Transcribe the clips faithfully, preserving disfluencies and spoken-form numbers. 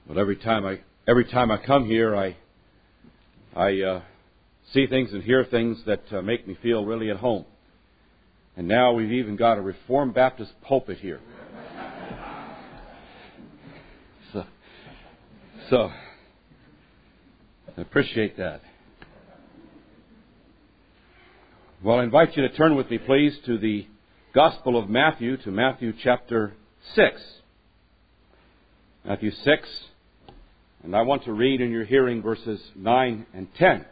Well, every time I every time I come here, I I uh, see things and hear things that uh, make me feel really at home. And now we've even got a Reformed Baptist pulpit here. So, so I appreciate that. Well, I invite you to turn with me, please, to the Gospel of Matthew, to Matthew chapter six. Matthew six, and I want to read in your hearing verses nine and ten.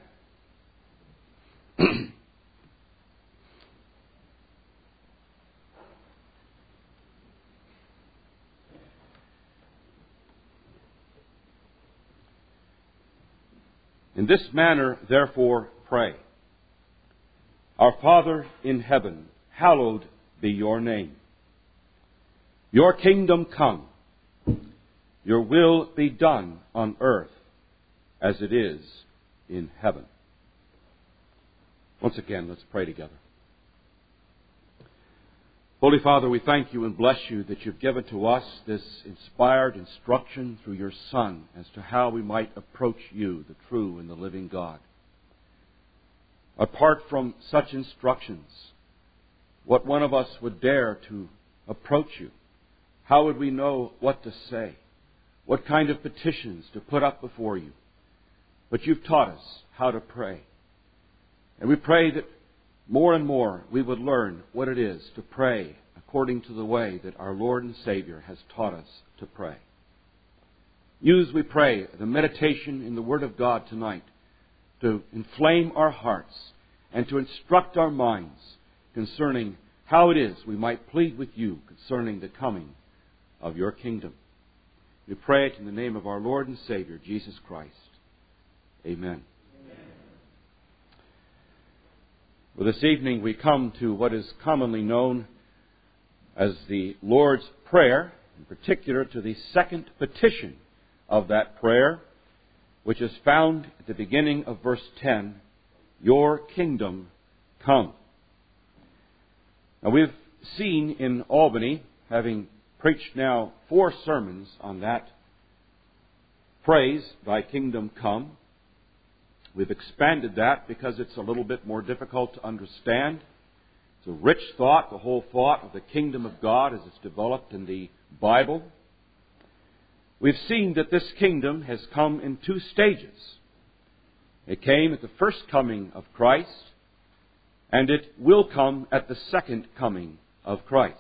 In this manner, therefore, pray. Our Father in heaven, hallowed be your name. Your kingdom come. Your will be done on earth as it is in heaven. Once again, let's pray together. Holy Father, we thank you and bless you that you've given to us this inspired instruction through your Son as to how we might approach you, the true and the living God. Apart from such instructions, what one of us would dare to approach you? How would we know what to say? What kind of petitions to put up before you? But you've taught us how to pray. And we pray that more and more we would learn what it is to pray according to the way that our Lord and Savior has taught us to pray. Use, we pray, the meditation in the Word of God tonight to inflame our hearts and to instruct our minds concerning how it is we might plead with you concerning the coming of your kingdom. We pray it in the name of our Lord and Savior, Jesus Christ. Amen. Amen. Well, this evening we come to what is commonly known as the Lord's Prayer, in particular to the second petition of that prayer, which is found at the beginning of verse ten, Your kingdom come. Now we've seen in Albany, having preached now four sermons on that phrase, Thy kingdom come. We've expanded that because it's a little bit more difficult to understand. It's a rich thought, the whole thought of the kingdom of God as it's developed in the Bible. We've seen that this kingdom has come in two stages. It came at the first coming of Christ, and it will come at the second coming of Christ.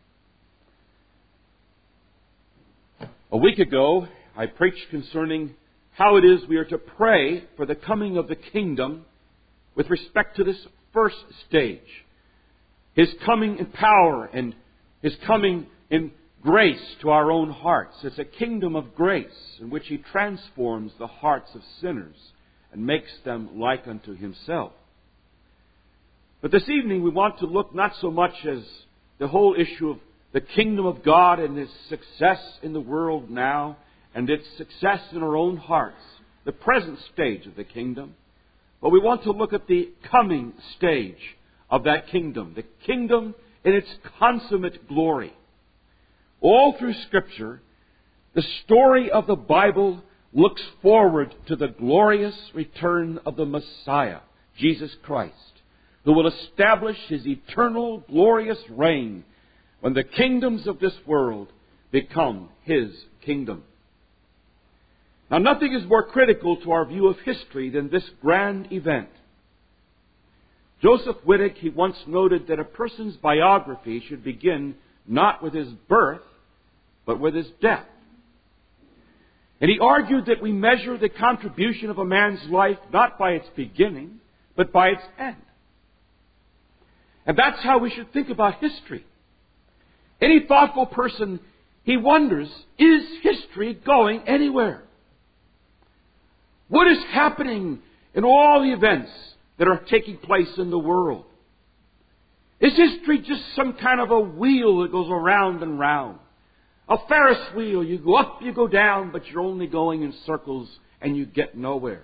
A week ago, I preached concerning how it is we are to pray for the coming of the kingdom with respect to this first stage. His coming in power and His coming in grace to our own hearts. It's a kingdom of grace in which He transforms the hearts of sinners and makes them like unto Himself. But this evening we want to look not so much as the whole issue of the kingdom of God and its success in the world now and its success in our own hearts, the present stage of the kingdom, but we want to look at the coming stage of that kingdom, the kingdom in its consummate glory. All through Scripture, the story of the Bible looks forward to the glorious return of the Messiah, Jesus Christ, who will establish His eternal glorious reign when the kingdoms of this world become His kingdom. Now, nothing is more critical to our view of history than this grand event. Joseph Wittig, he once noted that a person's biography should begin not with his birth, but with his death. And he argued that we measure the contribution of a man's life not by its beginning, but by its end. And that's how we should think about history. Any thoughtful person, he wonders, is history going anywhere? What is happening in all the events that are taking place in the world? Is history just some kind of a wheel that goes around and round? A Ferris wheel, you go up, you go down, but you're only going in circles and you get nowhere.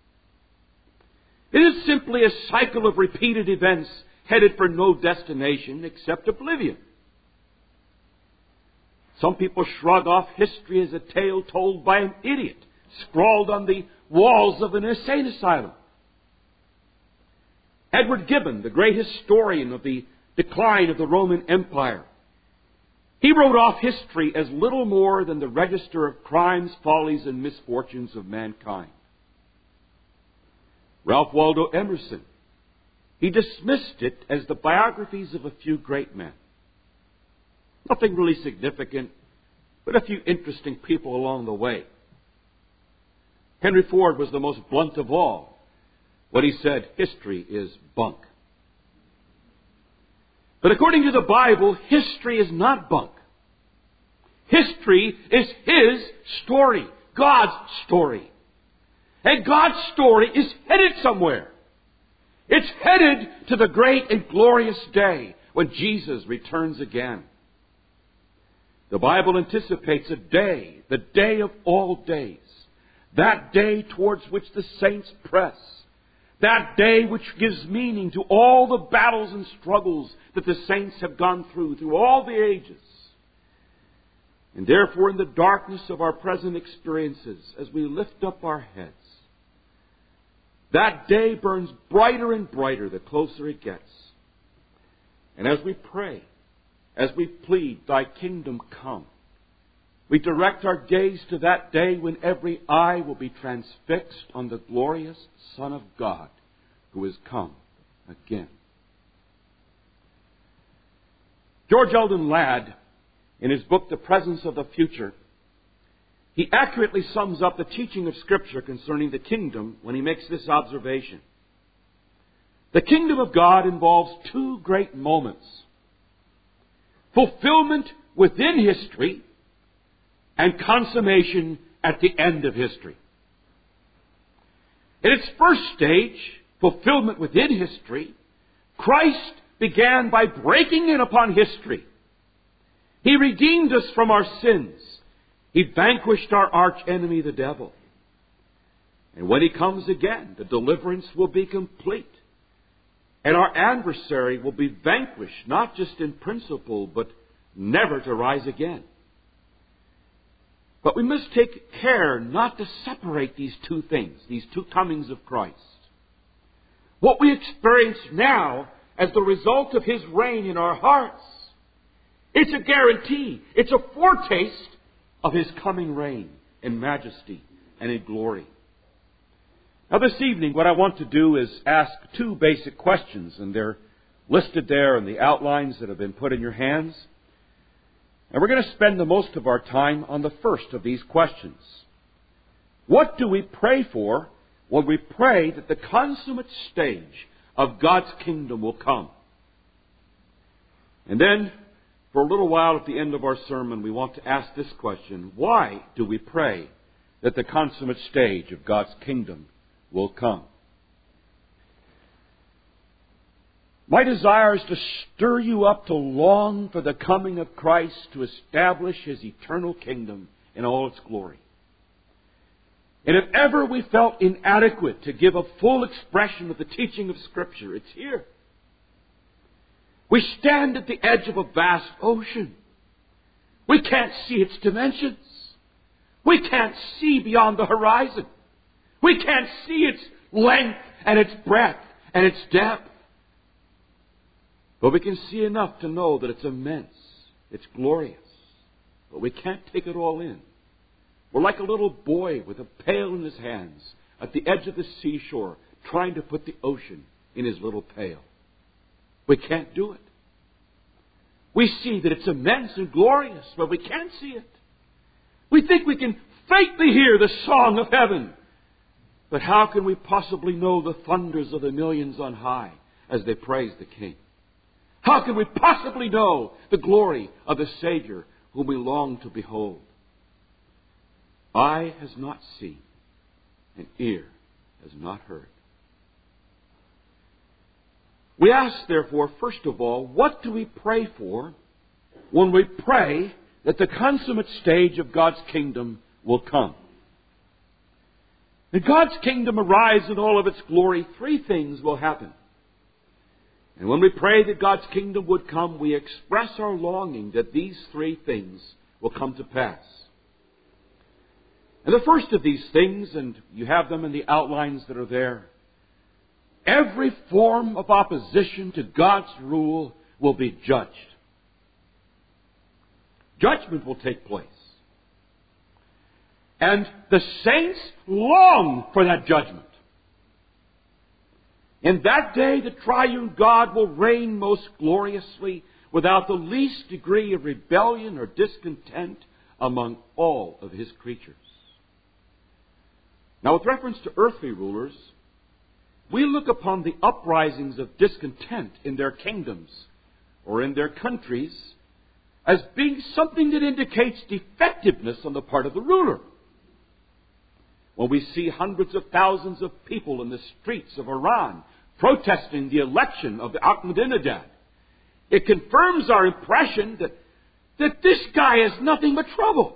It is simply a cycle of repeated events headed for no destination except oblivion. Some people shrug off history as a tale told by an idiot, scrawled on the walls of an insane asylum. Edward Gibbon, the great historian of the decline of the Roman Empire, he wrote off history as little more than the register of crimes, follies, and misfortunes of mankind. Ralph Waldo Emerson, he dismissed it as the biographies of a few great men. Nothing really significant, but a few interesting people along the way. Henry Ford was the most blunt of all when he said, history is bunk. But according to the Bible, history is not bunk. History is His story, God's story. And God's story is headed somewhere. It's headed to the great and glorious day when Jesus returns again. The Bible anticipates a day, the day of all days, that day towards which the saints press, that day which gives meaning to all the battles and struggles that the saints have gone through, through all the ages. And therefore, in the darkness of our present experiences, as we lift up our heads, that day burns brighter and brighter the closer it gets. And as we pray, as we plead, Thy kingdom come, we direct our gaze to that day when every eye will be transfixed on the glorious Son of God who has come again. George Eldon Ladd, in his book, The Presence of the Future, he accurately sums up the teaching of Scripture concerning the kingdom when he makes this observation. The kingdom of God involves two great moments: fulfillment within history and consummation at the end of history. In its first stage, fulfillment within history, Christ began by breaking in upon history. He redeemed us from our sins. He vanquished our arch enemy, the devil. And when He comes again, the deliverance will be complete. And our adversary will be vanquished, not just in principle, but never to rise again. But we must take care not to separate these two things, these two comings of Christ. What we experience now as the result of His reign in our hearts, it's a guarantee, it's a foretaste of His coming reign in majesty and in glory. Now this evening, what I want to do is ask two basic questions, and they're listed there in the outlines that have been put in your hands. And we're going to spend the most of our time on the first of these questions. What do we pray for when we pray that the consummate stage of God's kingdom will come? And then, for a little while at the end of our sermon, we want to ask this question: why do we pray that the consummate stage of God's kingdom will come? My desire is to stir you up to long for the coming of Christ to establish His eternal kingdom in all its glory. And if ever we felt inadequate to give a full expression of the teaching of Scripture, it's here. We stand at the edge of a vast ocean. We can't see its dimensions. We can't see beyond the horizon. We can't see its length and its breadth and its depth. But we can see enough to know that it's immense. It's glorious. But we can't take it all in. We're like a little boy with a pail in his hands at the edge of the seashore trying to put the ocean in his little pail. We can't do it. We see that it's immense and glorious, but we can't see it. We think we can faintly hear the song of heaven. But how can we possibly know the thunders of the millions on high as they praise the King? How can we possibly know the glory of the Savior whom we long to behold? Eye has not seen, and ear has not heard. We ask, therefore, first of all, what do we pray for when we pray that the consummate stage of God's kingdom will come? When God's kingdom arrives in all of its glory, three things will happen. And when we pray that God's kingdom would come, we express our longing that these three things will come to pass. And the first of these things, and you have them in the outlines that are there, every form of opposition to God's rule will be judged. Judgment will take place. And the saints long for that judgment. In that day, the triune God will reign most gloriously without the least degree of rebellion or discontent among all of His creatures. Now, with reference to earthly rulers, we look upon the uprisings of discontent in their kingdoms or in their countries as being something that indicates defectiveness on the part of the ruler. When we see hundreds of thousands of people in the streets of Iran protesting the election of Ahmadinejad, it confirms our impression that, that this guy is nothing but trouble.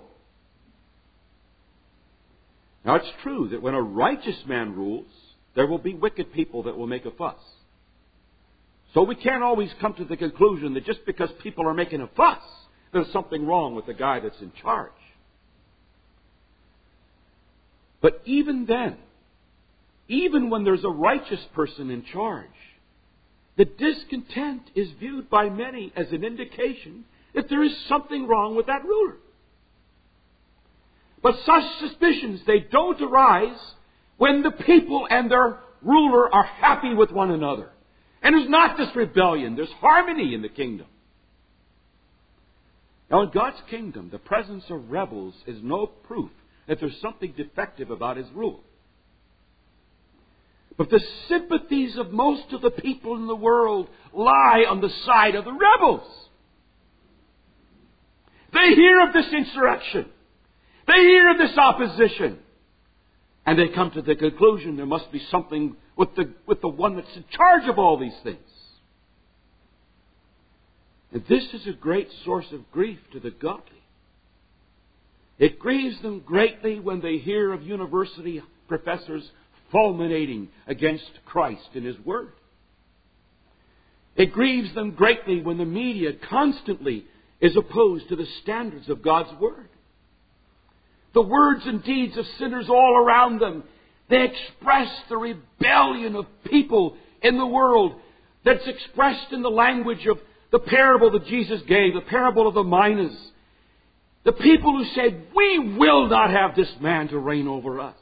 Now, it's true that when a righteous man rules, there will be wicked people that will make a fuss. So we can't always come to the conclusion that just because people are making a fuss, there's something wrong with the guy that's in charge. But even then, even when there's a righteous person in charge, the discontent is viewed by many as an indication that there is something wrong with that ruler. But such suspicions, they don't arise when the people and their ruler are happy with one another. And there's not this rebellion. There's harmony in the kingdom. Now, in God's kingdom, the presence of rebels is no proof that there's something defective about His rule. But the sympathies of most of the people in the world lie on the side of the rebels. They hear of this insurrection. They hear of this opposition. And they come to the conclusion there must be something with the, with the one that's in charge of all these things. And this is a great source of grief to the godly. It grieves them greatly when they hear of university professors fulminating against Christ and His Word. It grieves them greatly when the media constantly is opposed to the standards of God's Word. The words and deeds of sinners all around them, they express the rebellion of people in the world that's expressed in the language of the parable that Jesus gave, the parable of the minas. The people who said, we will not have this man to reign over us.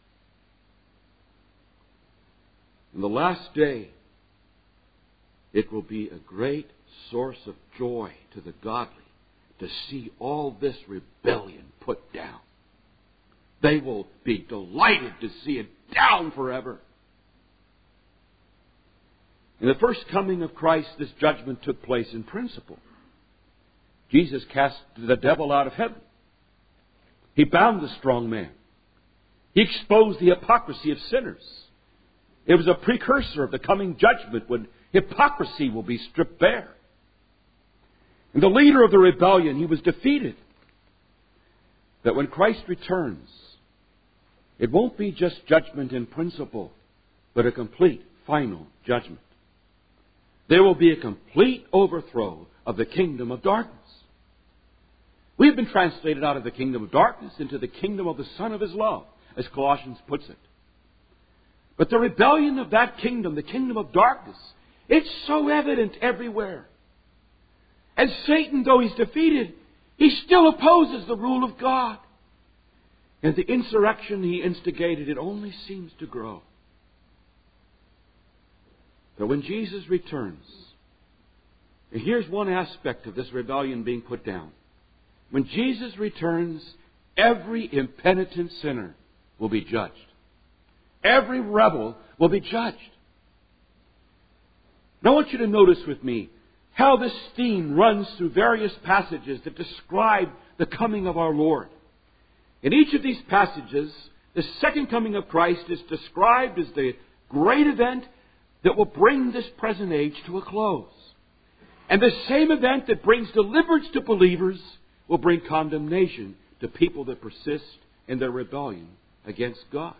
In the last day, it will be a great source of joy to the godly to see all this rebellion put down. They will be delighted to see it down forever. In the first coming of Christ, this judgment took place in principle. Jesus cast the devil out of heaven. He bound the strong man. He exposed the hypocrisy of sinners. It was a precursor of the coming judgment when hypocrisy will be stripped bare. And the leader of the rebellion, he was defeated. That when Christ returns, it won't be just judgment in principle, but a complete, final judgment. There will be a complete overthrow of the kingdom of darkness. We have been translated out of the kingdom of darkness into the kingdom of the Son of His love, as Colossians puts it. But the rebellion of that kingdom, the kingdom of darkness, it's so evident everywhere. And Satan, though he's defeated, he still opposes the rule of God. And the insurrection he instigated, it only seems to grow. But when Jesus returns, and here's one aspect of this rebellion being put down. When Jesus returns, every impenitent sinner will be judged. Every rebel will be judged. Now I want you to notice with me how this theme runs through various passages that describe the coming of our Lord. In each of these passages, the second coming of Christ is described as the great event that will bring this present age to a close. And the same event that brings deliverance to believers will bring condemnation to people that persist in their rebellion against God.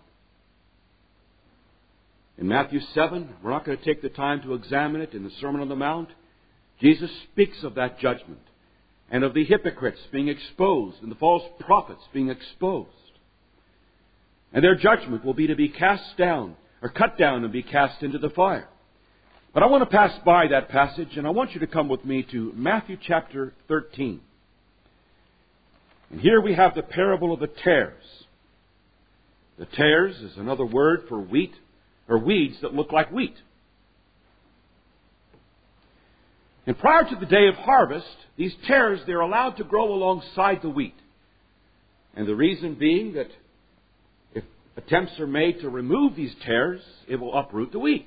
In Matthew seven, we're not going to take the time to examine it in the Sermon on the Mount. Jesus speaks of that judgment and of the hypocrites being exposed, and the false prophets being exposed. And their judgment will be to be cast down, or cut down and be cast into the fire. But I want to pass by that passage, and I want you to come with me to Matthew chapter thirteen. And here we have the parable of the tares. The tares is another word for wheat, or weeds that look like wheat. And prior to the day of harvest, these tares, they're allowed to grow alongside the wheat. And the reason being that if attempts are made to remove these tares, it will uproot the wheat.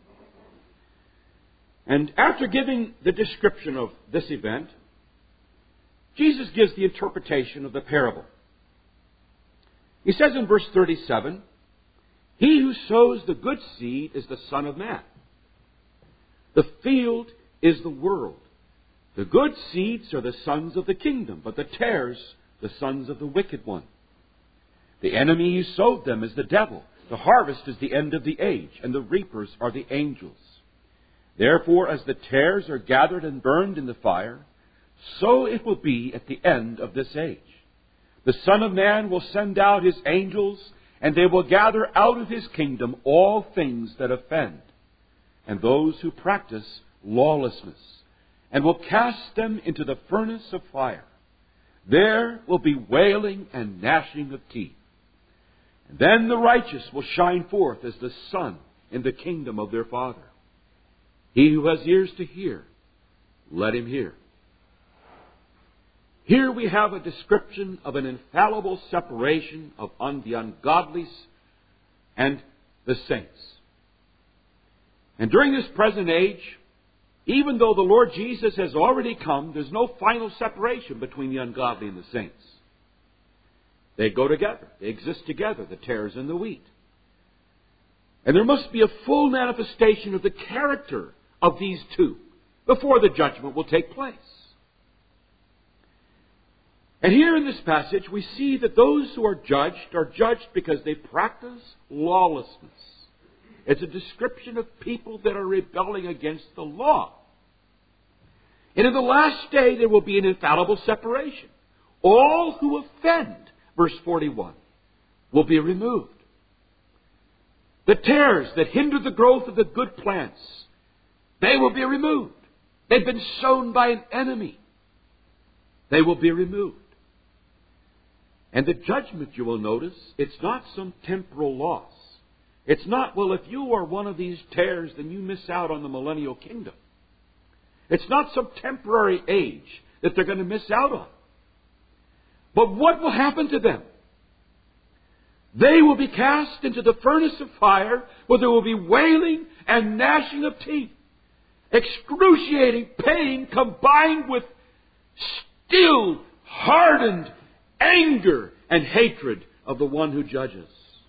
And after giving the description of this event, Jesus gives the interpretation of the parable. He says in verse thirty-seven, "He who sows the good seed is the Son of Man. The field is the world. The good seeds are the sons of the kingdom, but the tares, the sons of the wicked one. The enemy who sowed them is the devil. The harvest is the end of the age, and the reapers are the angels. Therefore, as the tares are gathered and burned in the fire, so it will be at the end of this age. The Son of Man will send out His angels, and they will gather out of His kingdom all things that offend, and those who practice lawlessness, and will cast them into the furnace of fire. There will be wailing and gnashing of teeth. And then the righteous will shine forth as the sun in the kingdom of their Father. He who has ears to hear, let him hear." Here we have a description of an infallible separation of the ungodly and the saints. And during this present age, even though the Lord Jesus has already come, there's no final separation between the ungodly and the saints. They go together. They exist together, the tares and the wheat. And there must be a full manifestation of the character of these two before the judgment will take place. And here in this passage, we see that those who are judged are judged because they practice lawlessness. It's a description of people that are rebelling against the law. And in the last day, there will be an infallible separation. All who offend, verse forty-one, will be removed. The tares that hinder the growth of the good plants, they will be removed. They've been sown by an enemy. They will be removed. And the judgment, you will notice, it's not some temporal loss. It's not, well, if you are one of these tares, then you miss out on the millennial kingdom. It's not some temporary age that they're going to miss out on. But what will happen to them? They will be cast into the furnace of fire, where there will be wailing and gnashing of teeth. Excruciating pain combined with still hardened anger and hatred of the one who judges.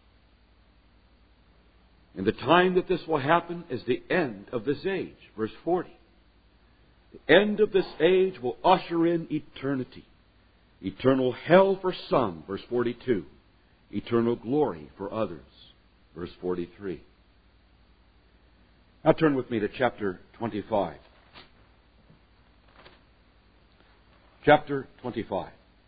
And the time that this will happen is the end of this age. Verse forty. The end of this age will usher in eternity. Eternal hell for some, verse forty-two. Eternal glory for others, verse forty-three. Now turn with me to chapter twenty-five. Chapter twenty-five.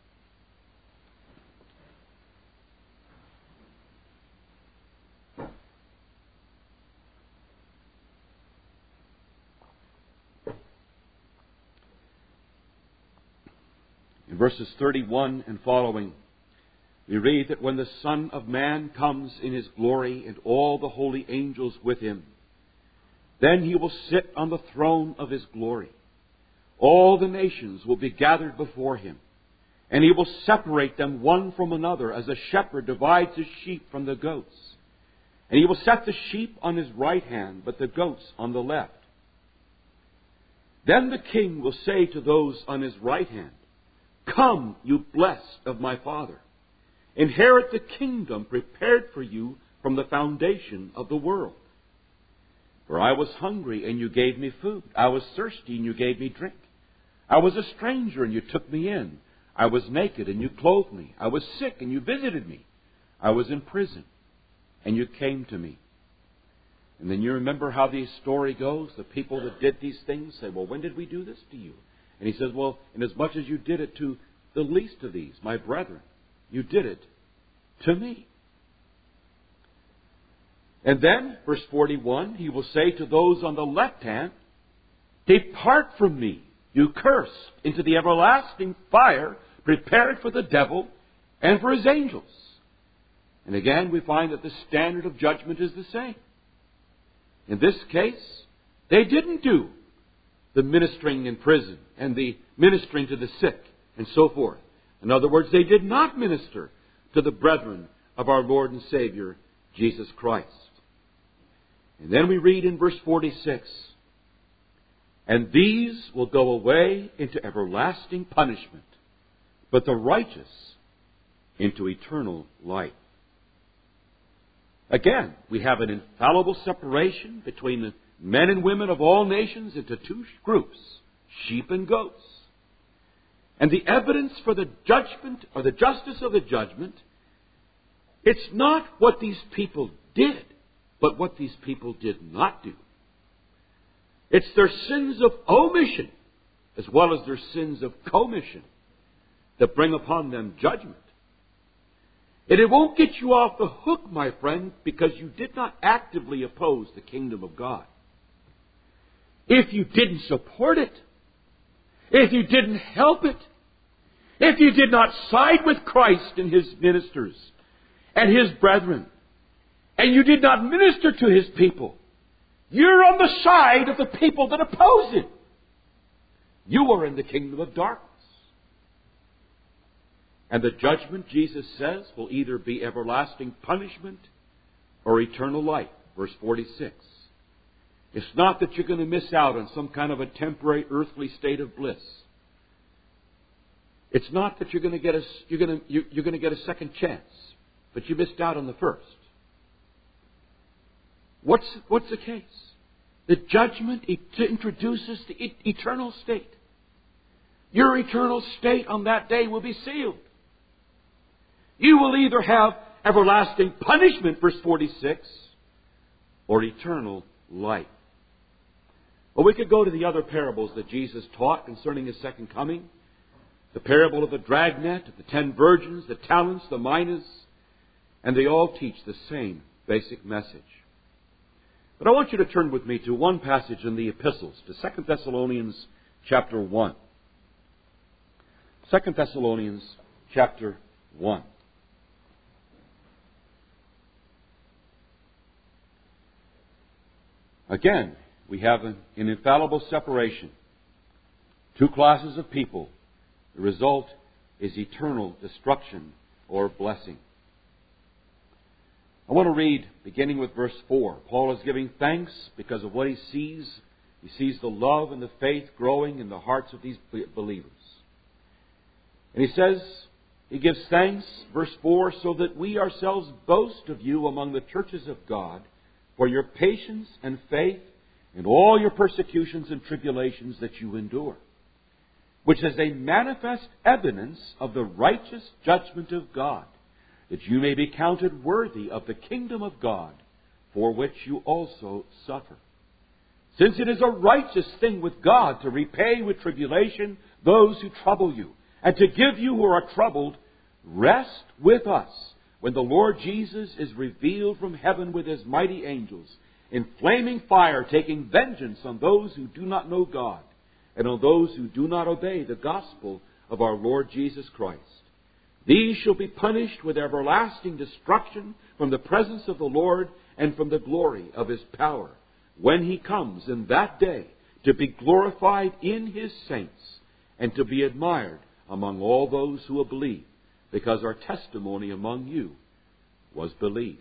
In verses thirty-one and following, we read that when the Son of Man comes in His glory and all the holy angels with Him, then He will sit on the throne of His glory. All the nations will be gathered before Him, and He will separate them one from another as a shepherd divides his sheep from the goats. And He will set the sheep on His right hand, but the goats on the left. Then the King will say to those on His right hand, "Come, you blessed of my Father. Inherit the kingdom prepared for you from the foundation of the world. For I was hungry, and you gave me food. I was thirsty, and you gave me drink. I was a stranger, and you took me in. I was naked, and you clothed me. I was sick, and you visited me. I was in prison, and you came to me." And then you remember how the story goes. The people that did these things say, "Well, when did we do this to you? And he says, well, inasmuch as you did it to the least of these, my brethren, you did it to me. And then, verse forty-one, he will say to those on the left hand, depart from me, you cursed, into the everlasting fire prepared for the devil and for his angels. And again, we find that the standard of judgment is the same. In this case, they didn't do the ministering in prison and the ministering to the sick and so forth. In other words, they did not minister to the brethren of our Lord and Savior, Jesus Christ. And then we read in verse forty-six, and these will go away into everlasting punishment, but the righteous into eternal life. Again, we have an infallible separation between the men and women of all nations into two groups, sheep and goats. And the evidence for the judgment or the justice of the judgment, it's not what these people did, but what these people did not do. It's their sins of omission as well as their sins of commission that bring upon them judgment. And it won't get you off the hook, my friend, because you did not actively oppose the kingdom of God. If you didn't support it, if you didn't help it, if you did not side with Christ and His ministers and His brethren, and you did not minister to His people, you're on the side of the people that oppose Him. You are in the kingdom of darkness. And the judgment, Jesus says, will either be everlasting punishment or eternal life. Verse forty-six. It's not that you're going to miss out on some kind of a temporary earthly state of bliss. It's not that you're going to get a, you're going to, you're going to get a second chance, but you missed out on the first. What's, what's the case? The judgment introduces the eternal state. Your eternal state on that day will be sealed. You will either have everlasting punishment, verse forty-six, or eternal life. Well, we could go to the other parables that Jesus taught concerning His second coming. The parable of the dragnet, of the ten virgins, the talents, the minas, and they all teach the same basic message. But I want you to turn with me to one passage in the epistles, to Second Thessalonians chapter one. Second Thessalonians chapter one. Again, we have an, an infallible separation. Two classes of people. The result is eternal destruction or blessing. I want to read, beginning with verse four. Paul is giving thanks because of what he sees. He sees the love and the faith growing in the hearts of these believers. And he says, he gives thanks, verse four, so that we ourselves boast of you among the churches of God for your patience and faith in all your persecutions and tribulations that you endure, which is a manifest evidence of the righteous judgment of God, that you may be counted worthy of the kingdom of God, for which you also suffer. Since it is a righteous thing with God to repay with tribulation those who trouble you, and to give you who are troubled rest with us, when the Lord Jesus is revealed from heaven with His mighty angels, in flaming fire, taking vengeance on those who do not know God, and on those who do not obey the gospel of our Lord Jesus Christ. These shall be punished with everlasting destruction from the presence of the Lord and from the glory of His power, when He comes in that day to be glorified in His saints and to be admired among all those who will believe, because our testimony among you was believed.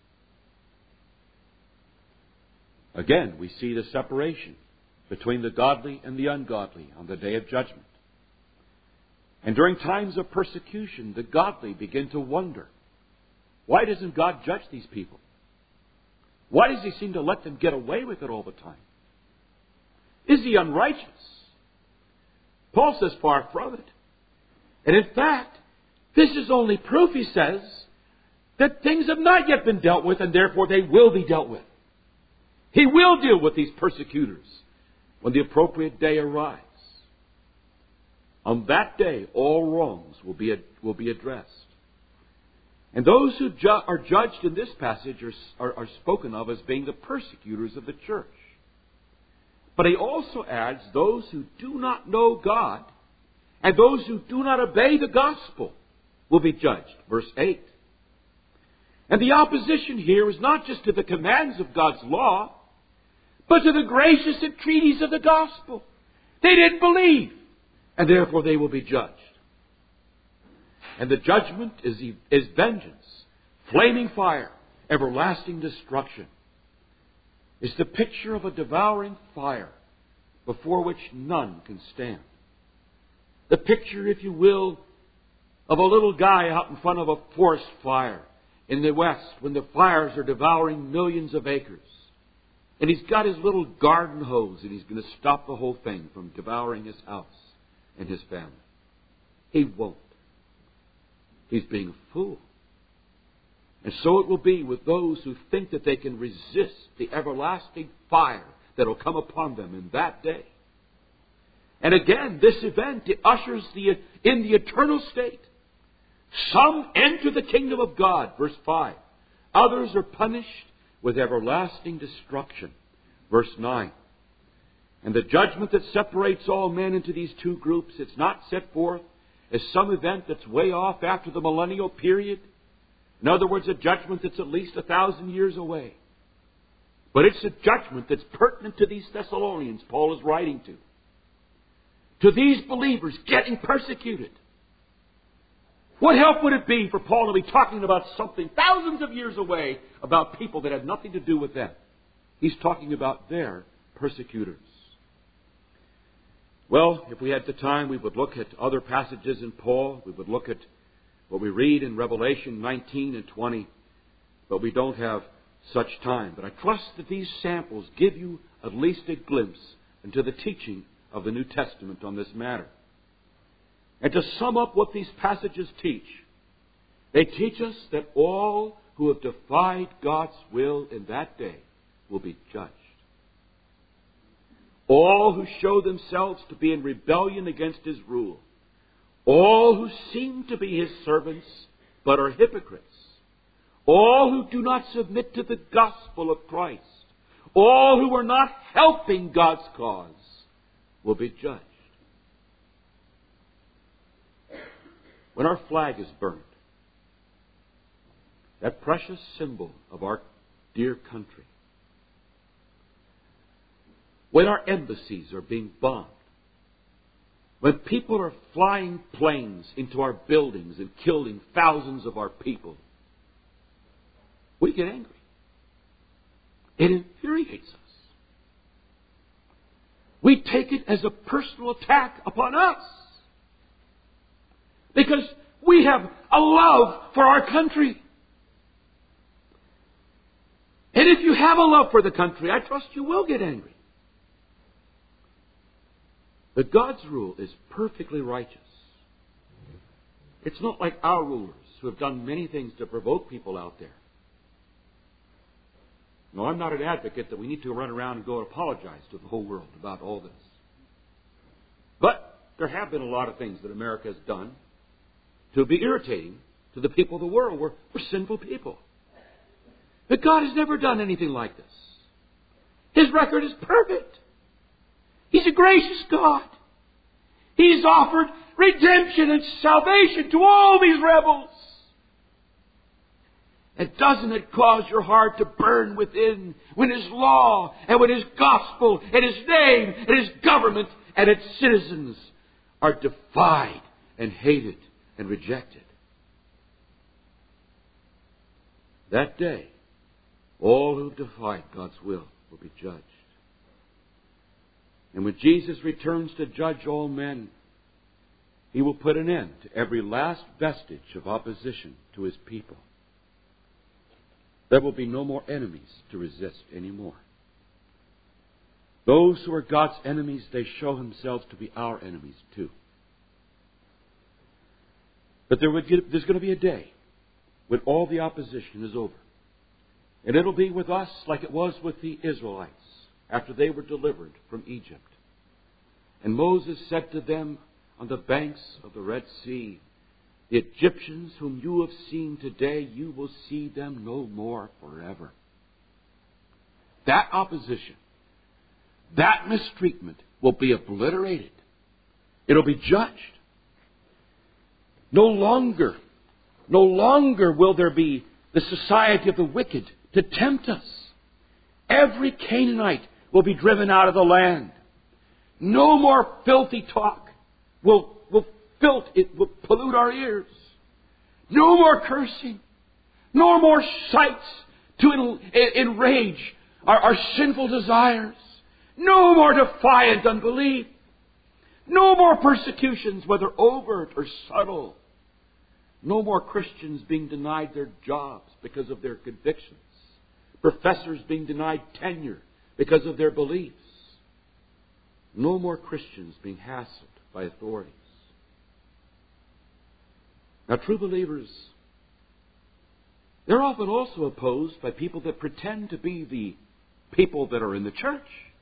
Again, we see the separation between the godly and the ungodly on the day of judgment. And during times of persecution, the godly begin to wonder, why doesn't God judge these people? Why does He seem to let them get away with it all the time? Is He unrighteous? Paul says far from it. And in fact, this is only proof, he says, that things have not yet been dealt with, and therefore they will be dealt with. He will deal with these persecutors when the appropriate day arrives. On that day, all wrongs will be, will be addressed. And those who ju- are judged in this passage are, are, are spoken of as being the persecutors of the church. But he also adds those who do not know God and those who do not obey the gospel will be judged. Verse eight. And the opposition here is not just to the commands of God's law, but to the gracious entreaties of the gospel. They didn't believe, and therefore they will be judged. And the judgment is, is vengeance, flaming fire, everlasting destruction. It's the picture of a devouring fire before which none can stand. The picture, if you will, of a little guy out in front of a forest fire in the West when the fires are devouring millions of acres. And he's got his little garden hose and he's going to stop the whole thing from devouring his house and his family. He won't. He's being a fool. And so it will be with those who think that they can resist the everlasting fire that will come upon them in that day. And again, this event it ushers the, in the eternal state. Some enter the kingdom of God, verse five. Others are punished with everlasting destruction, verse nine. And the judgment that separates all men into these two groups, it's not set forth as some event that's way off after the millennial period. In other words, a judgment that's at least a thousand years away. But it's a judgment that's pertinent to these Thessalonians Paul is writing to. To these believers getting persecuted. What help would it be for Paul to be talking about something thousands of years away about people that had nothing to do with them? He's talking about their persecutors. Well, if we had the time, we would look at other passages in Paul. We would look at what we read in Revelation nineteen and twenty. But we don't have such time. But I trust that these samples give you at least a glimpse into the teaching of the New Testament on this matter. And to sum up what these passages teach, they teach us that all who have defied God's will in that day will be judged. All who show themselves to be in rebellion against His rule. All who seem to be His servants but are hypocrites. All who do not submit to the gospel of Christ. All who are not helping God's cause will be judged. When our flag is burned, that precious symbol of our dear country, when our embassies are being bombed, when people are flying planes into our buildings and killing thousands of our people, we get angry. It infuriates us. We take it as a personal attack upon us. Because we have a love for our country. And if you have a love for the country, I trust you will get angry. But God's rule is perfectly righteous. It's not like our rulers who have done many things to provoke people out there. No, I'm not an advocate that we need to run around and go and apologize to the whole world about all this. But there have been a lot of things that America has done to be irritating to the people of the world. We're, we're sinful people. But God has never done anything like this. His record is perfect. He's a gracious God. He's offered redemption and salvation to all these rebels. And doesn't it cause your heart to burn within when His law and when His gospel and His name and His government and its citizens are defied and hated and rejected? That day, all who defied God's will will be judged. And when Jesus returns to judge all men, He will put an end to every last vestige of opposition to His people. There will be no more enemies to resist anymore. Those who are God's enemies, they show themselves to be our enemies too. But there would get, there's going to be a day when all the opposition is over. And it'll be with us like it was with the Israelites after they were delivered from Egypt. And Moses said to them, on the banks of the Red Sea. The Egyptians whom you have seen today, you will see them no more forever. That opposition, that mistreatment will be obliterated. It'll be judged. No longer, no longer will there be the society of the wicked to tempt us. Every Canaanite will be driven out of the land. No more filthy talk will, will filth, it will pollute our ears. No more cursing. No more sights to en- enrage our, our sinful desires. No more defiant unbelief. No more persecutions, whether overt or subtle. No more Christians being denied their jobs because of their convictions. Professors being denied tenure because of their beliefs. No more Christians being hassled by authorities. Now, true believers, they're often also opposed by people that pretend to be the people that are in the church.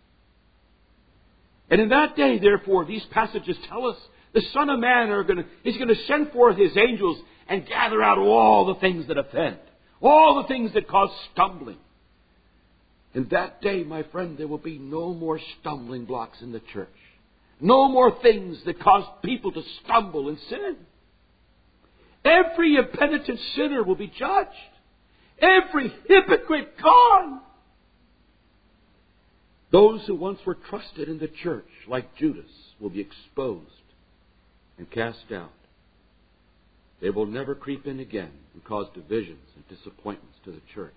And in that day, therefore, these passages tell us the Son of Man are going to, is going to send forth His angels and gather out all the things that offend, all the things that cause stumbling. In that day, my friend, there will be no more stumbling blocks in the church. No more things that cause people to stumble and sin. Every impenitent sinner will be judged. Every hypocrite gone. Those who once were trusted in the church, like Judas, will be exposed and cast out. They will never creep in again and cause divisions and disappointments to the church.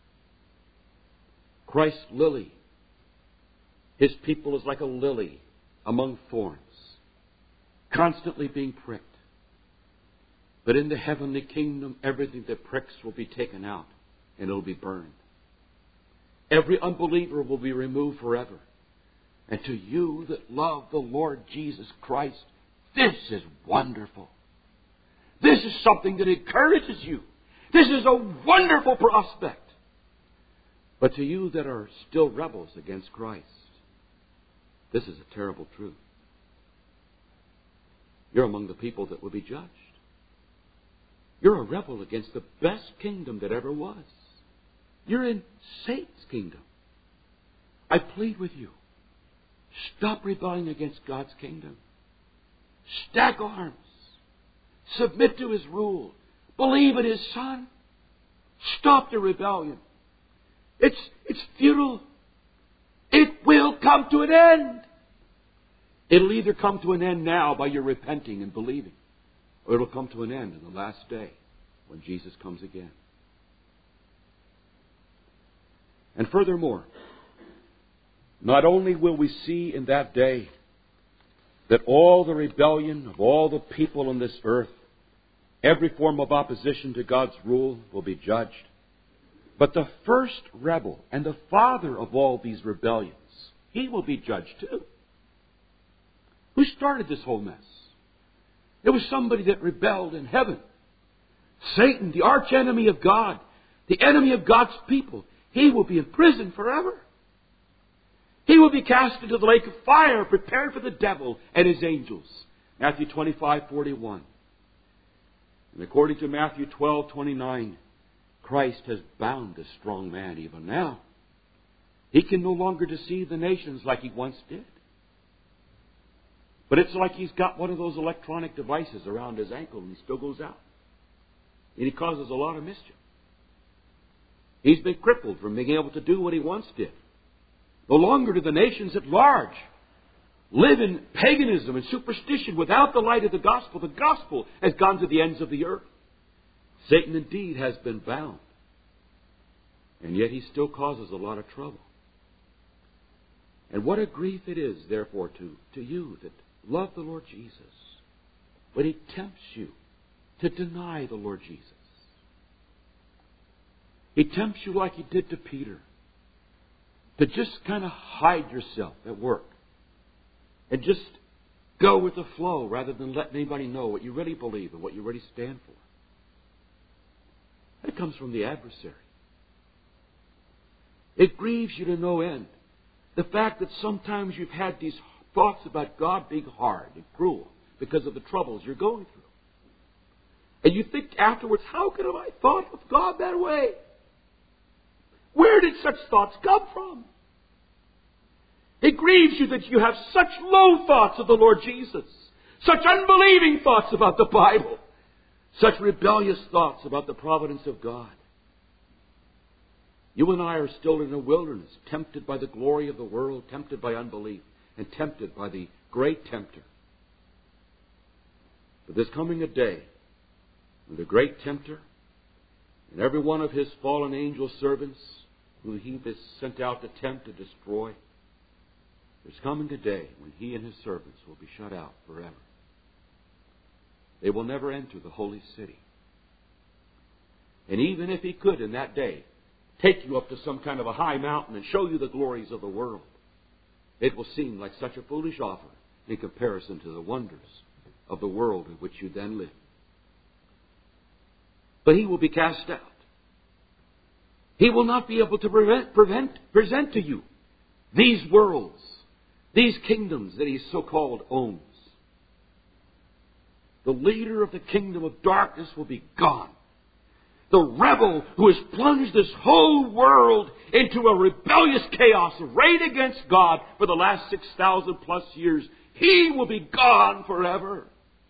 Christ's lily, His people is like a lily among thorns, constantly being pricked. But in the heavenly kingdom, everything that pricks will be taken out and it will be burned. Every unbeliever will be removed forever. And to you that love the Lord Jesus Christ, this is wonderful. This is something that encourages you. This is a wonderful prospect. But to you that are still rebels against Christ, this is a terrible truth. You're among the people that will be judged. You're a rebel against the best kingdom that ever was. You're in Satan's kingdom. I plead with you, stop rebelling against God's kingdom. Stack arms. Submit to His rule. Believe in His Son. Stop the rebellion. It's, it's futile. It will come to an end. It'll either come to an end now by your repenting and believing, or it'll come to an end in the last day when Jesus comes again. And furthermore, not only will we see in that day that all the rebellion of all the people on this earth, every form of opposition to God's rule will be judged, but the first rebel and the father of all these rebellions, he will be judged too. Who started this whole mess? It was somebody that rebelled in heaven. Satan, the archenemy of God, the enemy of God's people. He will be in prison forever. He will be cast into the lake of fire prepared for the devil and his angels. Matthew twenty-five forty-one. And according to Matthew twelve twenty-nine, Christ has bound this strong man even now. He can no longer deceive the nations like he once did. But it's like he's got one of those electronic devices around his ankle and he still goes out. And he causes a lot of mischief. He's been crippled from being able to do what he once did. No longer do the nations at large live in paganism and superstition without the light of the gospel. The gospel has gone to the ends of the earth. Satan indeed has been bound. And yet he still causes a lot of trouble. And what a grief it is, therefore, to, to you that love the Lord Jesus, when he tempts you to deny the Lord Jesus. He tempts you like he did to Peter, to just kind of hide yourself at work and just go with the flow rather than let anybody know what you really believe and what you really stand for. That comes from the adversary. It grieves you to no end. The fact that sometimes you've had these thoughts about God being hard and cruel because of the troubles you're going through. And you think afterwards, how could have I thought of God that way? Where did such thoughts come from? It grieves you that you have such low thoughts of the Lord Jesus, such unbelieving thoughts about the Bible, such rebellious thoughts about the providence of God. You and I are still in a wilderness, tempted by the glory of the world, tempted by unbelief, and tempted by the great tempter. But there's coming a day when the great tempter and every one of his fallen angel servants who he has sent out to tempt to destroy, there's coming a day when he and his servants will be shut out forever. They will never enter the holy city. And even if he could in that day take you up to some kind of a high mountain and show you the glories of the world, it will seem like such a foolish offer in comparison to the wonders of the world in which you then live. But he will be cast out. He will not be able to prevent, prevent, present to you these worlds, these kingdoms that he so-called owns. The leader of the kingdom of darkness will be gone. The rebel who has plunged this whole world into a rebellious chaos arrayed against God for the last six thousand plus years, he will be gone forever.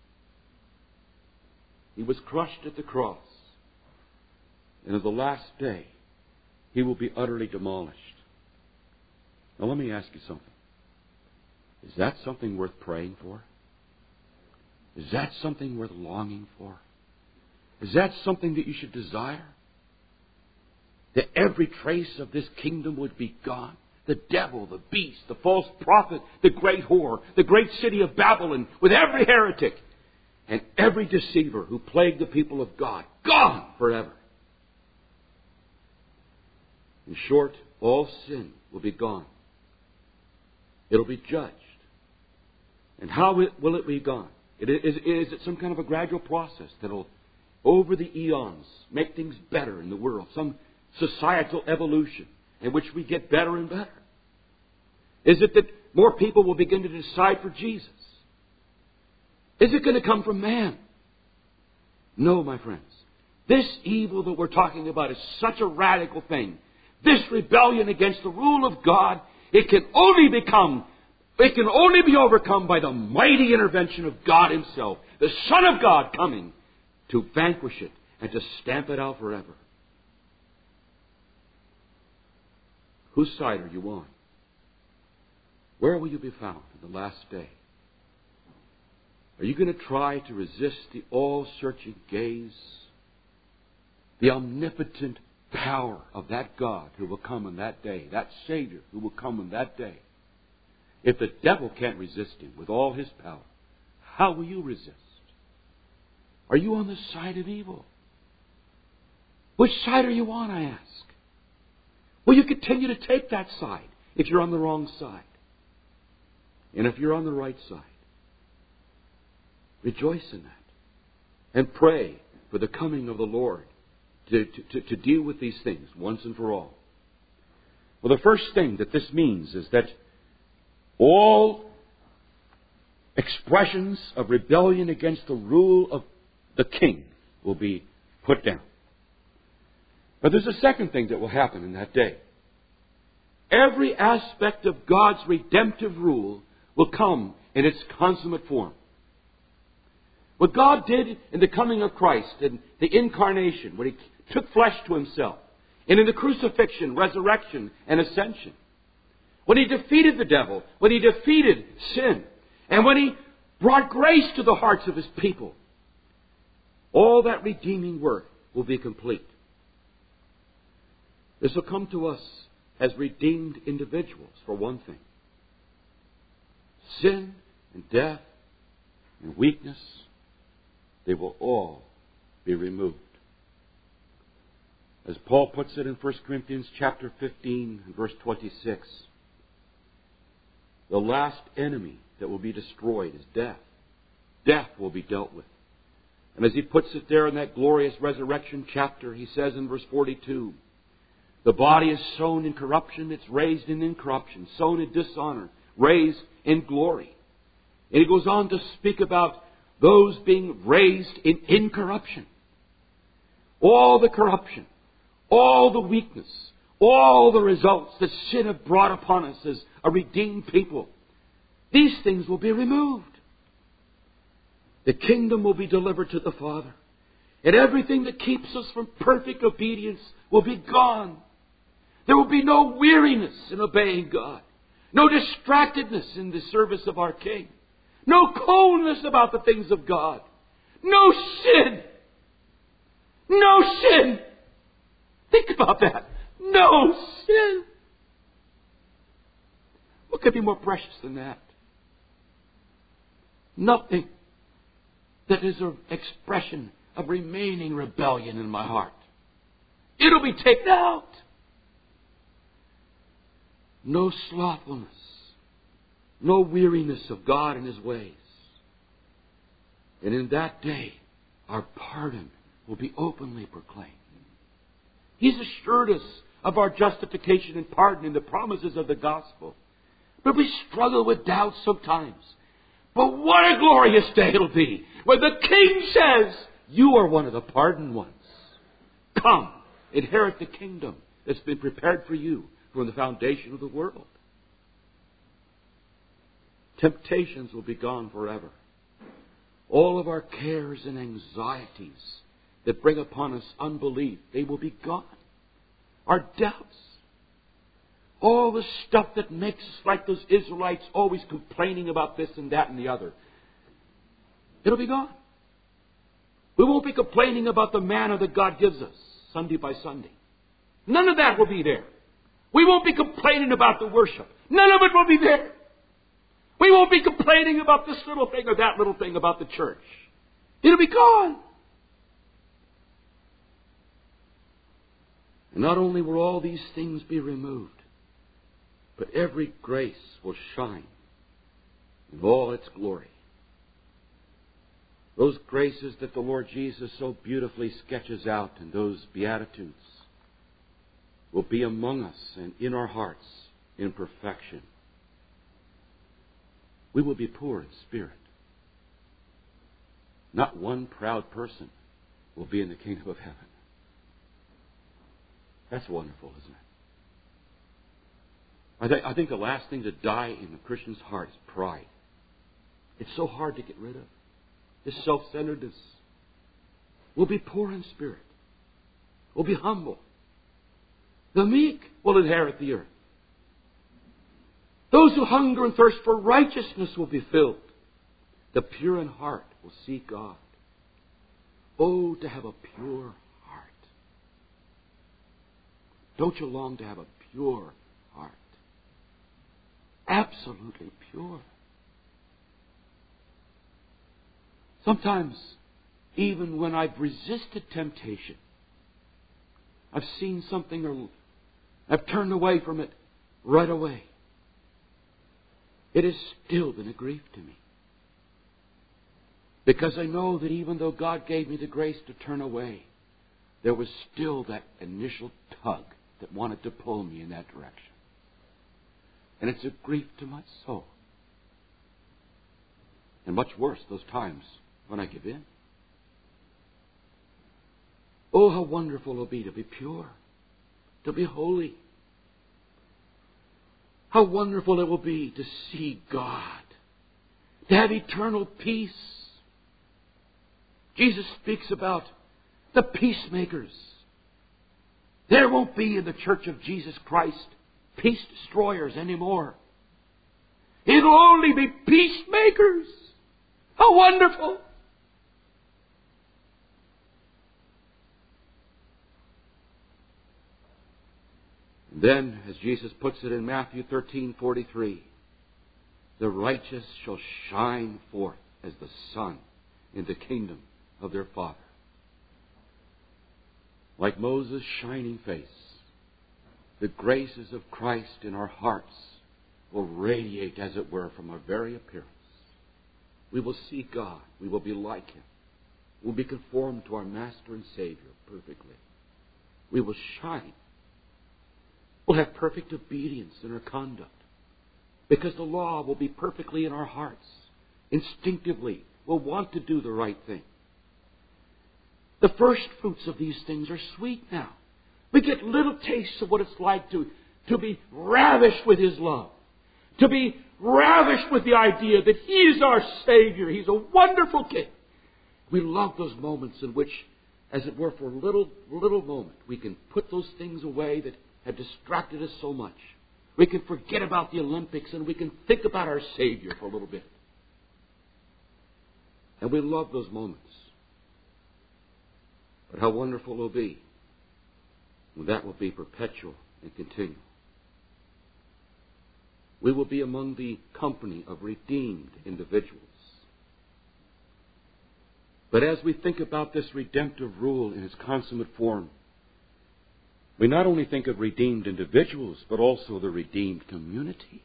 He was crushed at the cross. And on the last day, he will be utterly demolished. Now let me ask you something. Is that something worth praying for? Is that something worth longing for? Is that something that you should desire? That every trace of this kingdom would be gone? The devil, the beast, the false prophet, the great whore, the great city of Babylon, with every heretic and every deceiver who plagued the people of God, gone forever. In short, all sin will be gone. It'll be judged. And how it, will it be gone? It is, is it some kind of a gradual process that will, over the eons, make things better in the world? Some societal evolution in which we get better and better? Is it that more people will begin to decide for Jesus? Is it going to come from man? No, my friends. This evil that we're talking about is such a radical thing. This rebellion against the rule of God, it can only become, it can only be overcome by the mighty intervention of God Himself, the Son of God coming to vanquish it and to stamp it out forever. Whose side are you on? Where will you be found in the last day? Are you going to try to resist the all-searching gaze, the omnipotent power of that God who will come in that day, that Savior who will come in that day? If the devil can't resist Him with all his power, how will you resist? Are you on the side of evil? Which side are you on, I ask? Will you continue to take that side if you're on the wrong side? And if you're on the right side, rejoice in that. And pray for the coming of the Lord to, to, to, to deal with these things once and for all. Well, the first thing that this means is that all expressions of rebellion against the rule of the king will be put down. But there's a second thing that will happen in that day. Every aspect of God's redemptive rule will come in its consummate form. What God did in the coming of Christ, in the incarnation, when He took flesh to Himself, and in the crucifixion, resurrection, and ascension, when He defeated the devil, when He defeated sin, and when He brought grace to the hearts of His people, all that redeeming work will be complete. This will come to us as redeemed individuals, for one thing. Sin and death and weakness, they will all be removed. As Paul puts it in First Corinthians chapter fifteen and verse twenty-six, the last enemy that will be destroyed is death. Death will be dealt with. And as he puts it there in that glorious resurrection chapter, he says in verse forty-two, the body is sown in corruption, it's raised in incorruption, sown in dishonor, raised in glory. And he goes on to speak about those being raised in incorruption. All the corruption, all the weakness, all the results that sin have brought upon us as a redeemed people, these things will be removed. The kingdom will be delivered to the Father. And everything that keeps us from perfect obedience will be gone. There will be no weariness in obeying God. No distractedness in the service of our King. No coldness about the things of God. No sin. No sin. Think about that. No sin. What could be more precious than that? Nothing that is an expression of remaining rebellion in my heart. It'll be taken out. No slothfulness. No weariness of God and His ways. And in that day, our pardon will be openly proclaimed. He's assured us of our justification and pardon in the promises of the gospel. But we struggle with doubt sometimes. But what a glorious day it'll be when the King says, you are one of the pardoned ones. Come, inherit the kingdom that's been prepared for you from the foundation of the world. Temptations will be gone forever. All of our cares and anxieties that bring upon us unbelief, they will be gone. Our doubts. All the stuff that makes us like those Israelites, always complaining about this and that and the other. It'll be gone. We won't be complaining about the manna that God gives us Sunday by Sunday. None of that will be there. We won't be complaining about the worship. None of it will be there. We won't be complaining about this little thing or that little thing about the church. It'll be gone. And not only will all these things be removed, but every grace will shine in all its glory. Those graces that the Lord Jesus so beautifully sketches out in those Beatitudes will be among us and in our hearts in perfection. We will be poor in spirit. Not one proud person will be in the kingdom of heaven. That's wonderful, isn't it? I, th- I think the last thing to die in the Christian's heart is pride. It's so hard to get rid of. This self-centeredness. We'll be poor in spirit. We'll be humble. The meek will inherit the earth. Those who hunger and thirst for righteousness will be filled. The pure in heart will see God. Oh, to have a pure heart. Don't you long to have a pure heart? Absolutely pure. Sometimes, even when I've resisted temptation, I've seen something or I've turned away from it right away. It has still been a grief to me. Because I know that even though God gave me the grace to turn away, there was still that initial tug that wanted to pull me in that direction. And it's a grief to my soul. And much worse those times when I give in. Oh, how wonderful it will be to be pure, to be holy. How wonderful it will be to see God, to have eternal peace. Jesus speaks about the peacemakers. There won't be in the church of Jesus Christ peace destroyers anymore. It'll only be peacemakers. How wonderful! And then, as Jesus puts it in Matthew thirteen forty-three, the righteous shall shine forth as the sun in the kingdom of their Father. Like Moses' shining face, the graces of Christ in our hearts will radiate, as it were, from our very appearance. We will see God. We will be like Him. We'll be conformed to our Master and Savior perfectly. We will shine. We'll have perfect obedience in our conduct, because the law will be perfectly in our hearts, instinctively will want to do the right thing. The first fruits of these things are sweet now. We get little tastes of what it's like to, to be ravished with His love. To be ravished with the idea that He is our Savior. He's a wonderful King. We love those moments in which, as it were, for a little, little moment, we can put those things away that have distracted us so much. We can forget about the Olympics and we can think about our Savior for a little bit. And we love those moments. But how wonderful it will be when that will be perpetual and continual. We will be among the company of redeemed individuals. But as we think about this redemptive rule in its consummate form, we not only think of redeemed individuals, but also the redeemed community.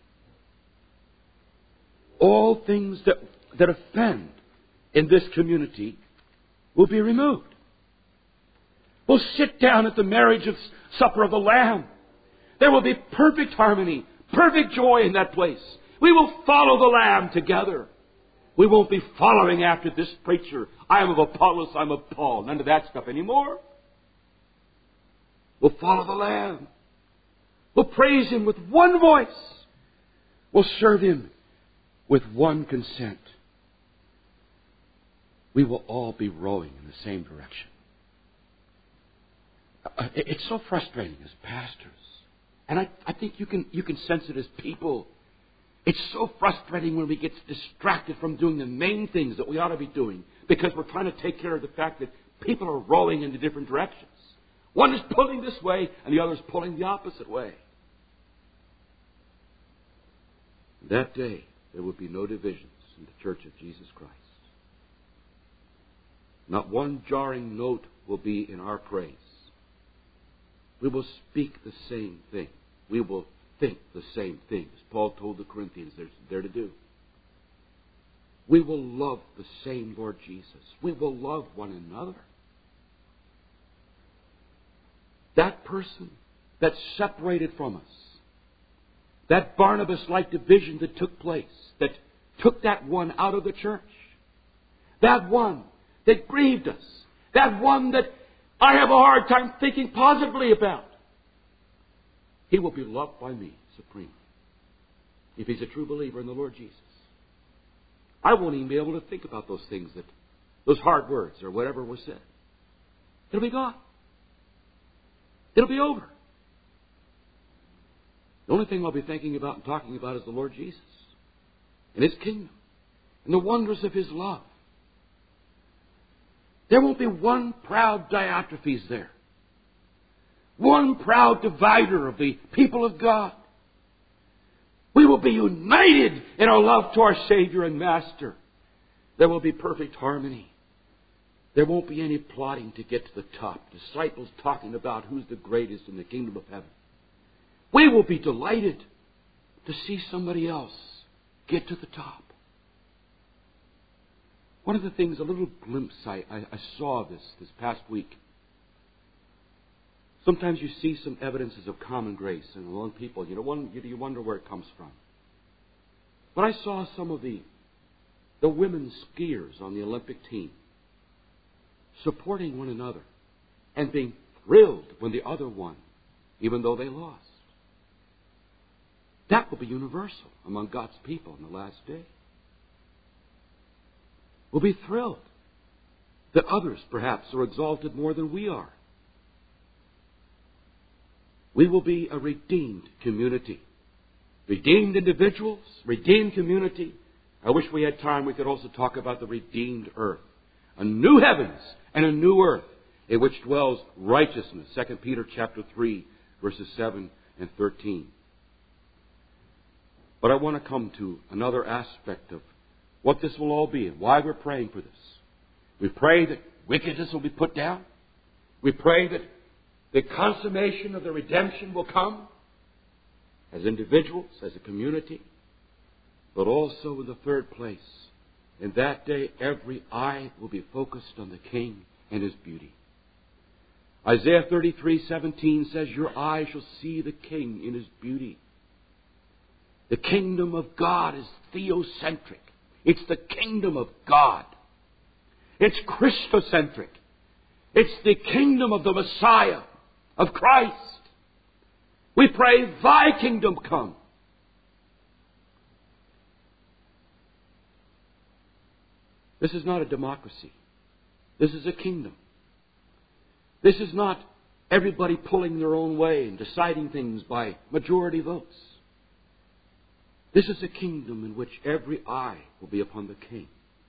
All things that, that offend in this community will be removed. We'll sit down at the marriage of supper of the Lamb. There will be perfect harmony, perfect joy in that place. We will follow the Lamb together. We won't be following after this preacher. I am of Apollos, I'm of Paul. None of that stuff anymore. We'll follow the Lamb. We'll praise Him with one voice. We'll serve Him with one consent. We will all be rowing in the same direction. It's so frustrating as pastors. And I, I think you can, you can sense it as people. It's so frustrating when we get distracted from doing the main things that we ought to be doing because we're trying to take care of the fact that people are rowing in the different directions. One is pulling this way and the other is pulling the opposite way. That day, there will be no divisions in the Church of Jesus Christ. Not one jarring note will be in our praise. We will speak the same thing. We will think the same thing, as Paul told the Corinthians they're to do. We will love the same Lord Jesus. We will love one another. That person that separated from us, that Barnabas-like division that took place, that took that one out of the church, that one that grieved us, that one that I have a hard time thinking positively about, he will be loved by me supremely if he's a true believer in the Lord Jesus. I won't even be able to think about those things, that those hard words or whatever were said. It'll be gone. It'll be over. The only thing I'll be thinking about and talking about is the Lord Jesus and His kingdom and the wonders of His love. There won't be one proud Diotrephes there. One proud divider of the people of God. We will be united in our love to our Savior and Master. There will be perfect harmony. There won't be any plotting to get to the top. Disciples talking about who's the greatest in the kingdom of heaven. We will be delighted to see somebody else get to the top. One of the things, a little glimpse I, I, I saw this this past week. Sometimes you see some evidences of common grace in among people. You know, one, you, you wonder where it comes from. But I saw some of the the women skiers on the Olympic team supporting one another and being thrilled when the other won, even though they lost. That will be universal among God's people in the last day. We'll be thrilled that others, perhaps, are exalted more than we are. We will be a redeemed community. Redeemed individuals, redeemed community. I wish we had time. We could also talk about the redeemed earth. A new heavens and a new earth in which dwells righteousness. Second Peter chapter three, verses seven and thirteen. But I want to come to another aspect of what this will all be and why we're praying for this. We pray that wickedness will be put down. We pray that the consummation of the redemption will come as individuals, as a community, but also in the third place. In that day, every eye will be focused on the King and His beauty. Isaiah thirty-three seventeen says, "Your eyes shall see the King in His beauty." The kingdom of God is theocentric. It's the kingdom of God. It's Christocentric. It's the kingdom of the Messiah, of Christ. We pray, Thy kingdom come. This is not a democracy. This is a kingdom. This is not everybody pulling their own way and deciding things by majority votes. This is a kingdom in which every eye will be upon the King.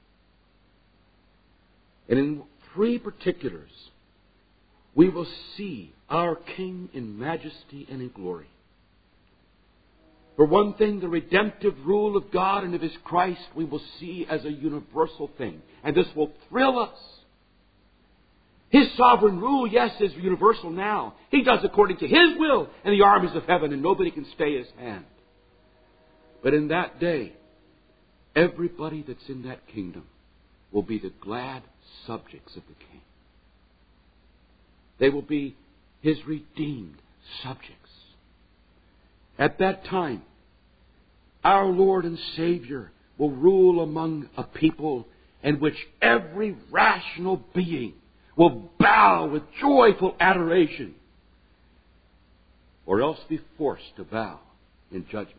And in three particulars, we will see our King in majesty and in glory. For one thing, the redemptive rule of God and of His Christ we will see as a universal thing. And this will thrill us. His sovereign rule, yes, is universal now. He does according to His will in the armies of heaven, and nobody can stay His hand. But in that day, everybody that's in that kingdom will be the glad subjects of the King. They will be His redeemed subjects. At that time, our Lord and Savior will rule among a people in which every rational being will bow with joyful adoration, or else be forced to bow in judgment.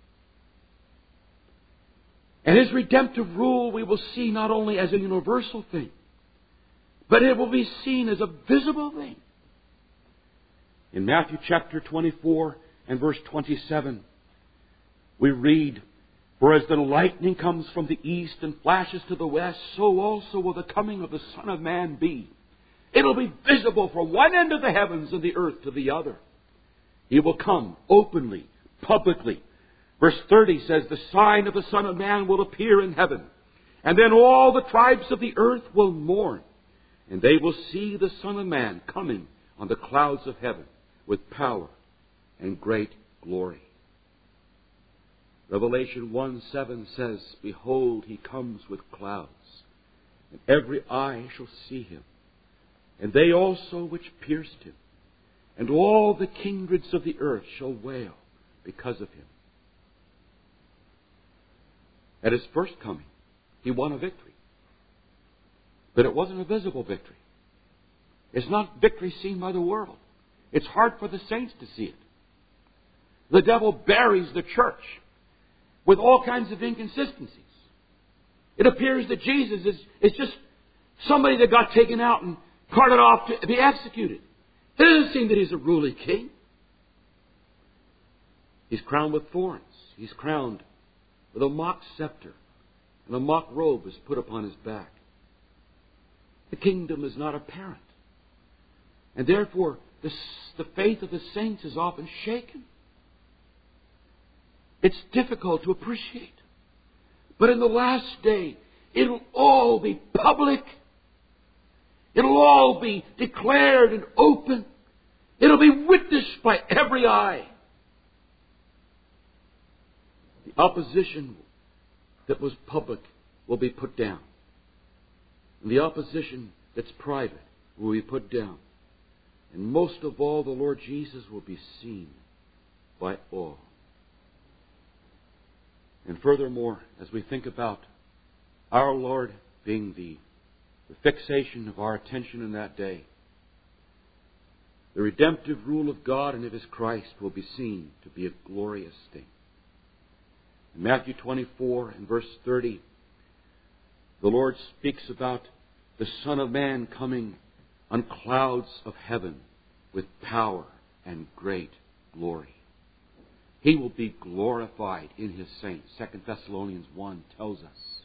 And His redemptive rule we will see not only as a universal thing, but it will be seen as a visible thing. In Matthew chapter twenty-four and verse twenty-seven, we read, "For as the lightning comes from the east and flashes to the west, so also will the coming of the Son of Man be. It'll be visible from one end of the heavens and the earth to the other. He will come openly, publicly." Verse thirty says, "The sign of the Son of Man will appear in heaven, and then all the tribes of the earth will mourn, and they will see the Son of Man coming on the clouds of heaven with power and great glory." Revelation one seven says, "Behold, He comes with clouds, and every eye shall see Him, and they also which pierced Him, and all the kindreds of the earth shall wail because of Him." At His first coming, He won a victory. But it wasn't a visible victory. It's not victory seen by the world. It's hard for the saints to see it. The devil buries the church with all kinds of inconsistencies. It appears that Jesus is, is just somebody that got taken out and carted off to be executed. It doesn't seem that He's a ruling king. He's crowned with thorns. He's crowned with a mock scepter, and a mock robe is put upon His back. The kingdom is not apparent. And therefore, the, the faith of the saints is often shaken. It's difficult to appreciate. But in the last day, it'll all be public. It'll all be declared and open. It'll be witnessed by every eye. The opposition that was public will be put down. And the opposition that's private will be put down. And most of all, the Lord Jesus will be seen by all. And furthermore, as we think about our Lord being the, the fixation of our attention in that day, the redemptive rule of God and of His Christ will be seen to be a glorious thing. In Matthew twenty-four and verse thirty, the Lord speaks about the Son of Man coming on clouds of heaven with power and great glory. He will be glorified in His saints. Second Thessalonians one tells us.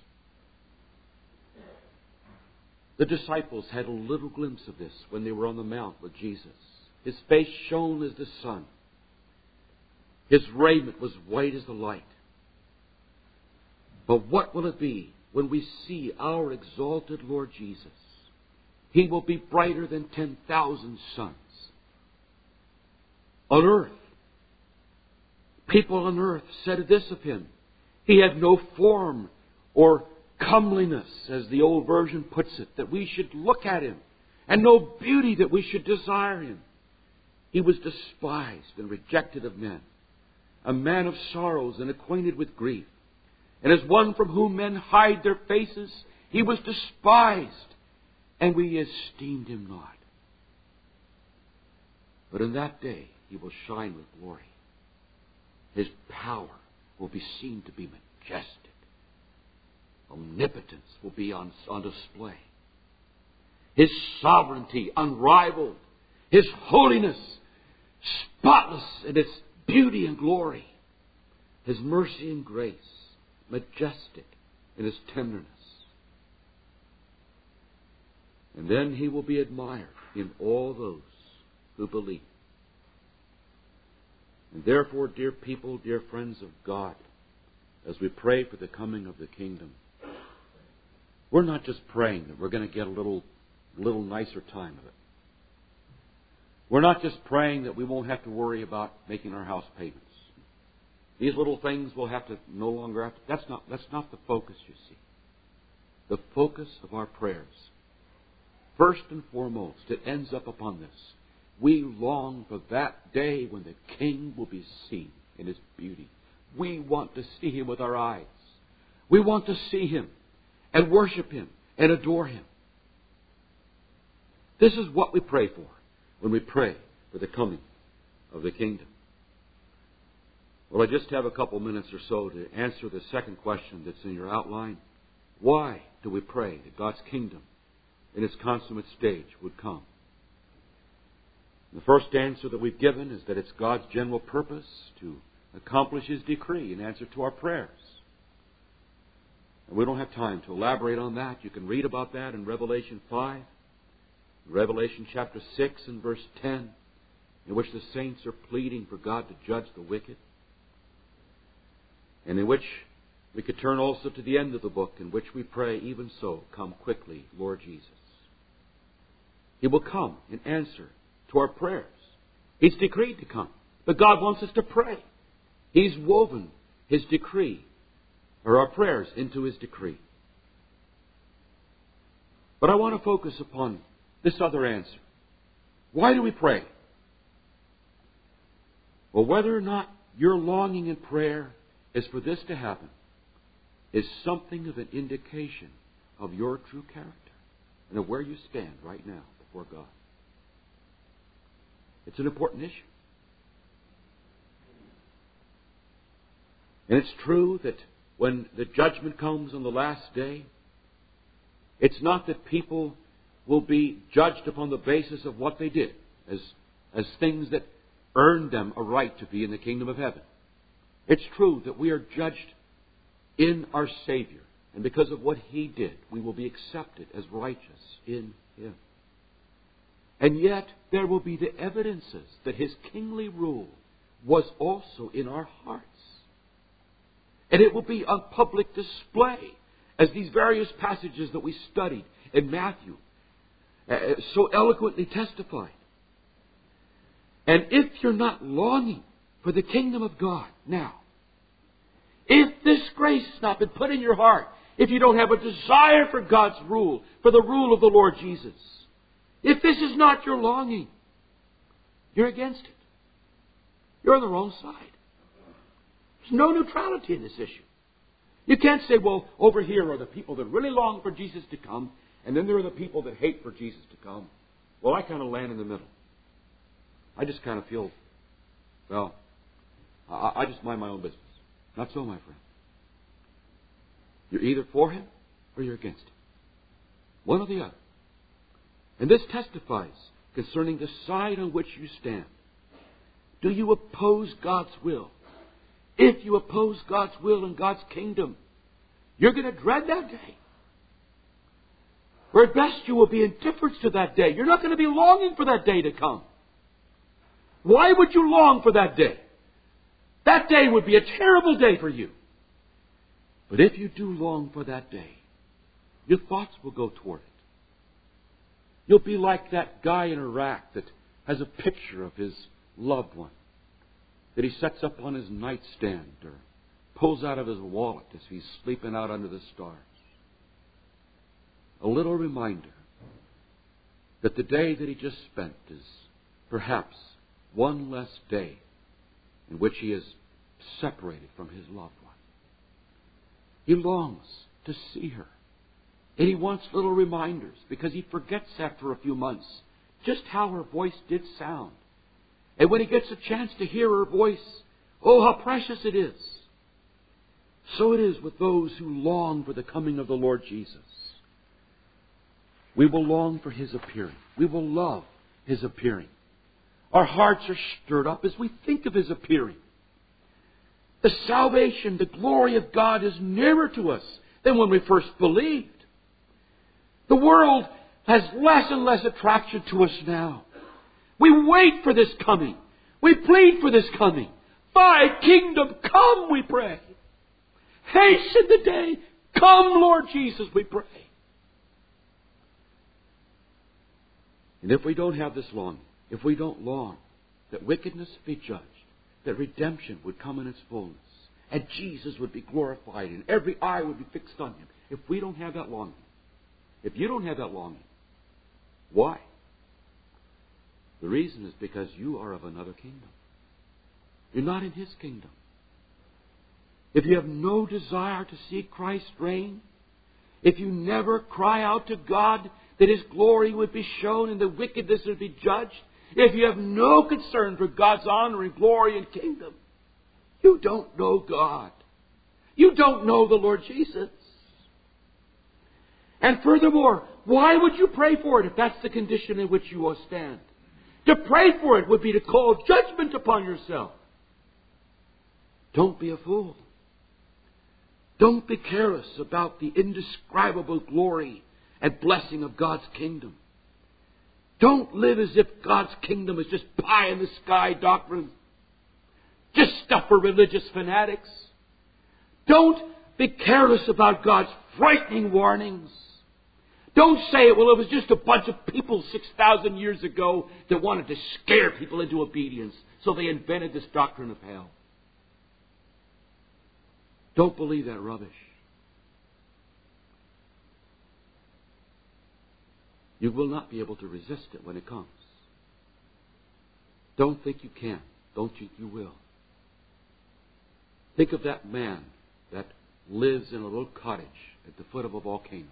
The disciples had a little glimpse of this when they were on the mount with Jesus. His face shone as the sun. His raiment was white as the light. But what will it be when we see our exalted Lord Jesus? He will be brighter than ten thousand suns. On earth, people on earth said this of Him: He had no form or comeliness, as the old version puts it, that we should look at Him, and no beauty that we should desire Him. He was despised and rejected of men, a man of sorrows and acquainted with grief. And as one from whom men hide their faces, He was despised, and we esteemed Him not. But in that day He will shine with glory. His power will be seen to be majestic. Omnipotence will be on, on display. His sovereignty unrivaled. His holiness spotless in its beauty and glory. His mercy and grace majestic in His tenderness. And then He will be admired in all those who believe. And therefore, dear people, dear friends of God, as we pray for the coming of the kingdom, we're not just praying that we're going to get a little, little nicer time of it. We're not just praying that we won't have to worry about making our house payments. These little things we'll have to no longer have to. That's not, that's not the focus, you see. The focus of our prayers, first and foremost, it ends up upon this. We long for that day when the King will be seen in His beauty. We want to see Him with our eyes. We want to see Him and worship Him and adore Him. This is what we pray for when we pray for the coming of the kingdom. Well, I just have a couple minutes or so to answer the second question that's in your outline. Why do we pray that God's kingdom in its consummate stage would come? The first answer that we've given is that it's God's general purpose to accomplish His decree in answer to our prayers. And we don't have time to elaborate on that. You can read about that in Revelation five, Revelation chapter six and verse ten, in which the saints are pleading for God to judge the wicked. And in which we could turn also to the end of the book, in which we pray, even so, come quickly, Lord Jesus. He will come in answer to our prayers. He's decreed to come. But God wants us to pray. He's woven His decree, or our prayers, into His decree. But I want to focus upon this other answer. Why do we pray? Well, whether or not your longing in prayer is for this to happen is something of an indication of your true character and of where you stand right now before God. It's an important issue. And it's true that when the judgment comes on the last day, it's not that people will be judged upon the basis of what they did as, as things that earned them a right to be in the kingdom of heaven. It's true that we are judged in our Savior, and because of what He did, we will be accepted as righteous in Him. And yet, there will be the evidences that His kingly rule was also in our hearts. And it will be on public display, as these various passages that we studied in Matthew uh, so eloquently testified. And if you're not longing for the kingdom of God now, if this grace has not been put in your heart, if you don't have a desire for God's rule, for the rule of the Lord Jesus, if this is not your longing, you're against it. You're on the wrong side. There's no neutrality in this issue. You can't say, well, over here are the people that really long for Jesus to come, and then there are the people that hate for Jesus to come. Well, I kind of land in the middle. I just kind of feel, well, I, I just mind my own business. Not so, my friend. You're either for Him or you're against Him. One or the other. And this testifies concerning the side on which you stand. Do you oppose God's will? If you oppose God's will and God's kingdom, you're going to dread that day. Or at best you will be indifferent to that day. You're not going to be longing for that day to come. Why would you long for that day? That day would be a terrible day for you. But if you do long for that day, your thoughts will go toward it. You'll be like that guy in Iraq that has a picture of his loved one that he sets up on his nightstand or pulls out of his wallet as he's sleeping out under the stars. A little reminder that the day that he just spent is perhaps one less day in which he is separated from his loved one. He longs to see her. And he wants little reminders, because he forgets after a few months just how her voice did sound. And when he gets a chance to hear her voice, oh, how precious it is. So it is with those who long for the coming of the Lord Jesus. We will long for His appearing. We will love His appearing. Our hearts are stirred up as we think of His appearing. The salvation, the glory of God is nearer to us than when we first believed. The world has less and less attraction to us now. We wait for this coming. We plead for this coming. Thy kingdom come, we pray. Hasten the day. Come, Lord Jesus, we pray. And if we don't have this longing, if we don't long that wickedness be judged, that redemption would come in its fullness, and Jesus would be glorified, and every eye would be fixed on Him, if we don't have that longing, if you don't have that longing, why? The reason is because you are of another kingdom. You're not in His kingdom. If you have no desire to see Christ reign, if you never cry out to God that His glory would be shown and the wickedness would be judged, if you have no concern for God's honor and glory and kingdom, you don't know God. You don't know the Lord Jesus. And furthermore, why would you pray for it if that's the condition in which you will stand? To pray for it would be to call judgment upon yourself. Don't be a fool. Don't be careless about the indescribable glory and blessing of God's kingdom. Don't live as if God's kingdom is just pie in the sky doctrine. Just stuff for religious fanatics. Don't be careless about God's frightening warnings. Don't say, well, it was just a bunch of people six thousand years ago that wanted to scare people into obedience, so they invented this doctrine of hell. Don't believe that rubbish. You will not be able to resist it when it comes. Don't think you can. Don't think you will. Think of that man that lives in a little cottage at the foot of a volcano.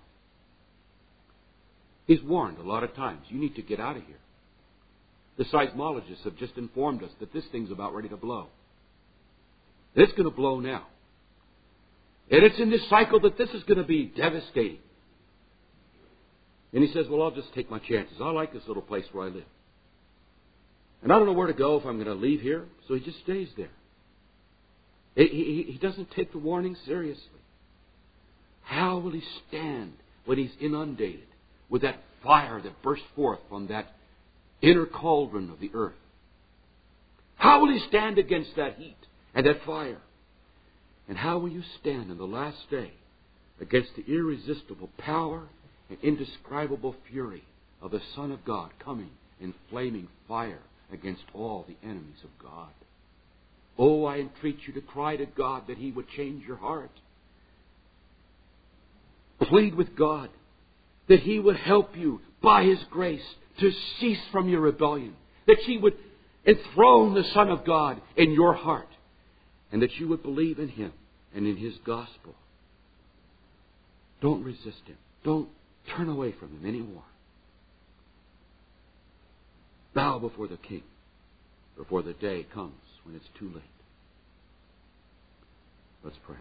He's warned a lot of times, you need to get out of here. The seismologists have just informed us that this thing's about ready to blow. It's going to blow now. And it's in this cycle that this is going to be devastating. And he says, well, I'll just take my chances. I like this little place where I live. And I don't know where to go if I'm going to leave here. So he just stays there. He, he, he doesn't take the warning seriously. How will he stand when he's inundated with that fire that bursts forth from that inner cauldron of the earth? How will he stand against that heat and that fire? And how will you stand in the last day against the irresistible power and indescribable fury of the Son of God coming in flaming fire against all the enemies of God? Oh, I entreat you to cry to God that He would change your heart. Plead with God that He would help you by His grace to cease from your rebellion. That He would enthrone the Son of God in your heart. And that you would believe in Him and in His gospel. Don't resist Him. Don't turn away from Him anymore. Bow before the King before the day comes when it's too late. Let's pray.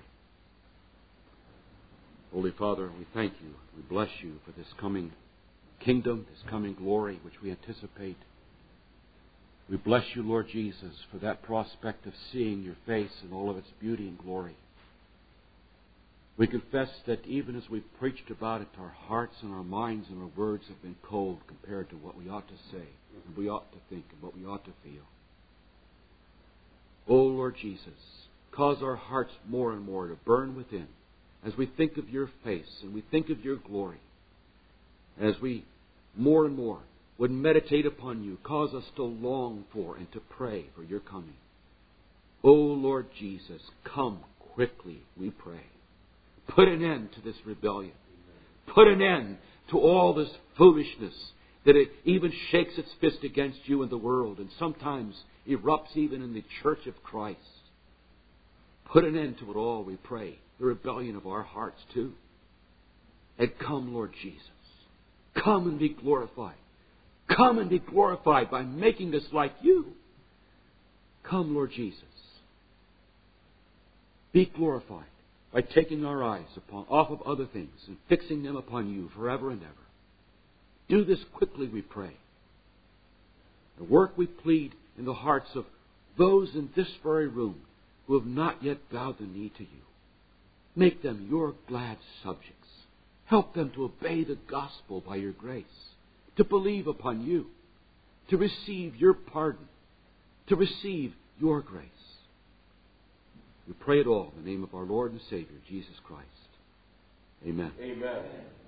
Holy Father, we thank you. We bless you for this coming kingdom, this coming glory which we anticipate. We bless you, Lord Jesus, for that prospect of seeing your face in all of its beauty and glory. We confess that even as we've preached about it, our hearts and our minds and our words have been cold compared to what we ought to say, and we ought to think, and what we ought to feel. Oh, Lord Jesus, cause our hearts more and more to burn within as we think of your face and we think of your glory. As we more and more would meditate upon you, cause us to long for and to pray for your coming. Oh, Lord Jesus, come quickly, we pray. Put an end to this rebellion. Put an end to all this foolishness that it even shakes its fist against you in the world and sometimes erupts even in the church of Christ. Put an end to it all, we pray, the rebellion of our hearts too. And come, Lord Jesus. Come and be glorified. Come and be glorified by making us like you. Come, Lord Jesus. Be glorified by taking our eyes upon, off of other things and fixing them upon you forever and ever. Do this quickly, we pray. The work we plead in the hearts of those in this very room who have not yet bowed the knee to you. Make them your glad subjects. Help them to obey the gospel by your grace, to believe upon you, to receive your pardon, to receive your grace. We pray it all in the name of our Lord and Savior, Jesus Christ. Amen. Amen.